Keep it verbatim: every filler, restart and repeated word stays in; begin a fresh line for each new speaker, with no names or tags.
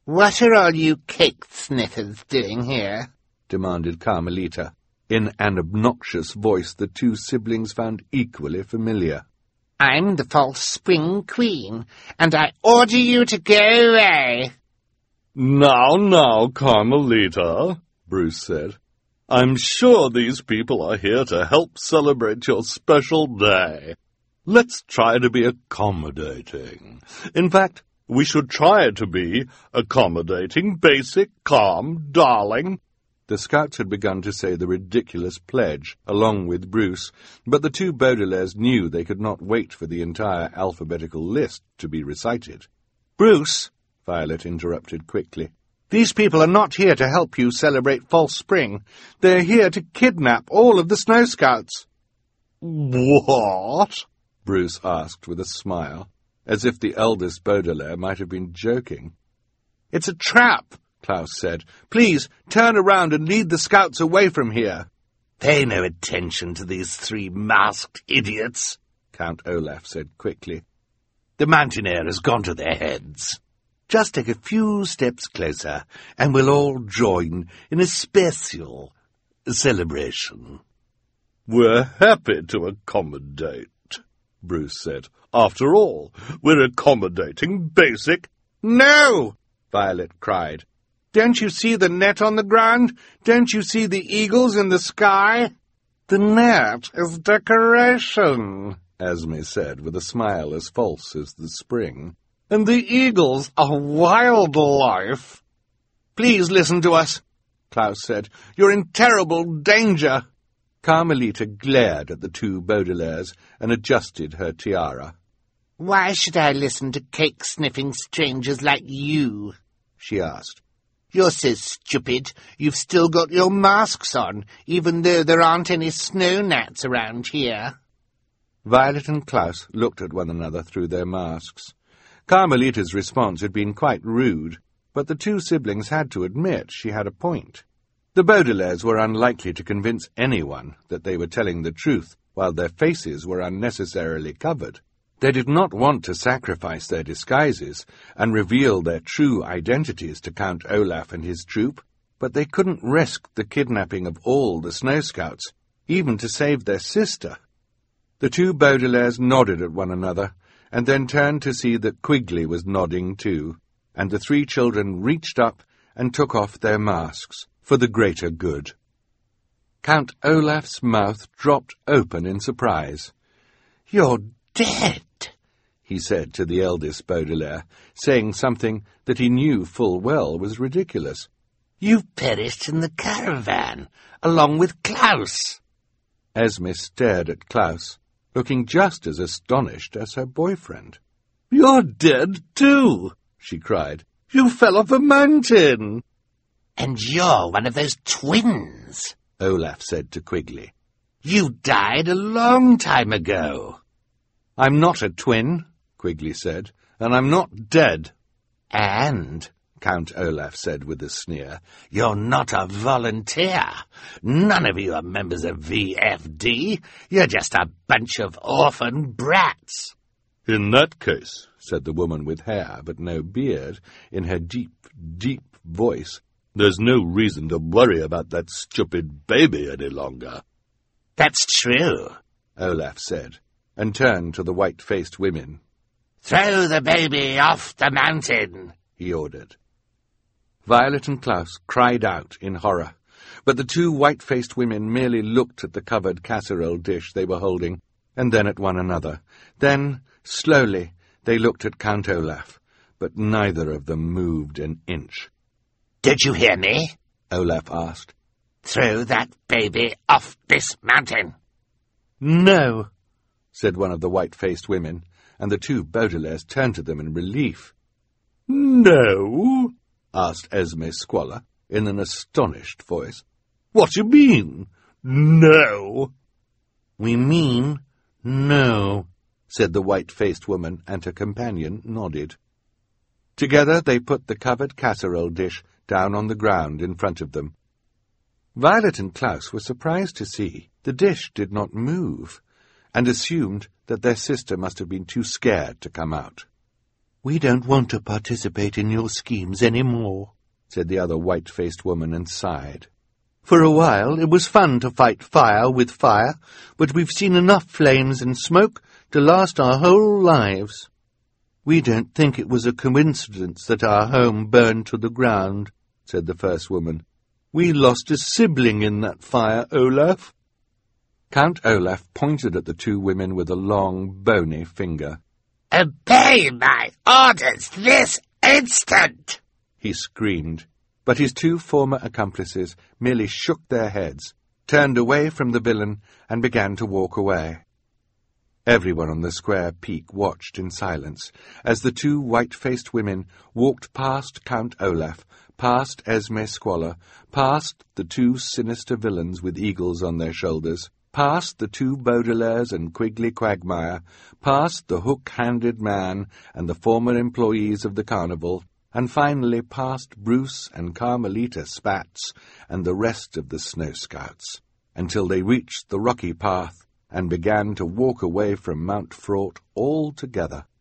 "What are all you cake sniffers doing here?"
demanded Carmelita, in an obnoxious voice the two siblings found equally familiar.
"I'm the false spring queen, and I order you to go away."
"Now, now, Carmelita," Bruce said. "I'm sure these people are here to help celebrate your special day. Let's try to be accommodating. In fact, we should try to be accommodating, basic, calm, darling."
The scouts had begun to say the ridiculous pledge, along with Bruce, but the two Baudelaires knew they could not wait for the entire alphabetical list to be recited.
"Bruce,"
Violet interrupted quickly.
"these people are not here to help you celebrate False Spring. They're here to kidnap all of the Snow Scouts."
"What?"
Bruce asked with a smile, as if the eldest Baudelaire might have been joking.
"It's a trap," Klaus said. "Please, turn around and lead the scouts away from here."
"Pay no attention to these three masked idiots,"
Count Olaf said quickly.
"The mountain air has gone to their heads. Just take a few steps closer, and we'll all join in a special celebration."
"We're happy to accommodate," Bruce said. "After all, we're accommodating basic—"
"No!" Violet cried. "Don't you see the net on the ground? Don't you see the eagles in the sky?"
"The net is decoration,"
Esme said with a smile as false as the spring.
"And the eagles are wildlife." "Please listen to us," Klaus said. "You're in terrible danger."
Carmelita glared at the two Baudelaires and adjusted her tiara.
"Why should I listen to cake-sniffing strangers like you?" she asked. "You're so stupid, you've still got your masks on, even though there aren't any snow gnats around here."
Violet and Klaus looked at one another through their masks. Carmelita's response had been quite rude, but the two siblings had to admit she had a point. The Baudelaires were unlikely to convince anyone that they were telling the truth, while their faces were unnecessarily covered. They did not want to sacrifice their disguises and reveal their true identities to Count Olaf and his troop, but they couldn't risk the kidnapping of all the Snow Scouts, even to save their sister. The two Baudelaires nodded at one another, and then turned to see that Quigley was nodding too, and the three children reached up and took off their masks for the greater good. Count Olaf's mouth dropped open in surprise.
"You're dead,"
he said to the eldest Baudelaire, saying something that he knew full well was ridiculous.
"You've perished in the caravan, along with Klaus."
Esme stared at Klaus, looking just as astonished as her boyfriend.
"You're dead, too," she cried. "You fell off a mountain."
"And you're one of those twins,"
Olaf said to Quigley.
"You died a long time ago."
"I'm not a twin," Quigley said, "and I'm not dead."
"And," Count Olaf said with a sneer, "you're not a volunteer. None of you are members of V F D. You're just a bunch of orphan brats."
"In that case,"
said the woman with hair but no beard, in her deep, deep voice,
"there's no reason to worry about that stupid baby any longer."
"That's true,"
Olaf said, and turned to the white-faced women.
"Throw the baby off the mountain,"
he ordered. Violet and Klaus cried out in horror, but the two white-faced women merely looked at the covered casserole dish they were holding, and then at one another. Then, slowly, they looked at Count Olaf, but neither of them moved an inch.
"Did you hear me?"
Olaf asked.
"Throw that baby off this mountain."
"No,"
said one of the white-faced women, and the two Baudelaires turned to them in relief.
"No?"
asked Esme Squalor, in an astonished voice.
"What do you mean, no?"
"We mean no,"
said the white-faced woman, and her companion nodded. Together they put the covered casserole dish down on the ground in front of them. Violet and Klaus were surprised to see the dish did not move, and assumed that their sister must have been too scared to come out. "We don't want to participate in your schemes any more," said the other white-faced woman, and sighed. "For a while it was fun to fight fire with fire, but we've seen enough flames and smoke to last our whole lives. We don't think it was a coincidence that our home burned to the ground," said the first woman. "We lost a sibling in that fire, Olaf." Count Olaf pointed at the two women with a long, bony finger.
"Obey my orders this instant!"
he screamed, but his two former accomplices merely shook their heads, turned away from the villain, and began to walk away. Everyone on the square peak watched in silence as the two white-faced women walked past Count Olaf, past Esme Squalor, past the two sinister villains with eagles on their shoulders, past the two Baudelaires and Quigley Quagmire, past the hook-handed man and the former employees of the carnival, and finally past Bruce and Carmelita Spatz and the rest of the Snow Scouts, until they reached the rocky path and began to walk away from Mount Fraught all together.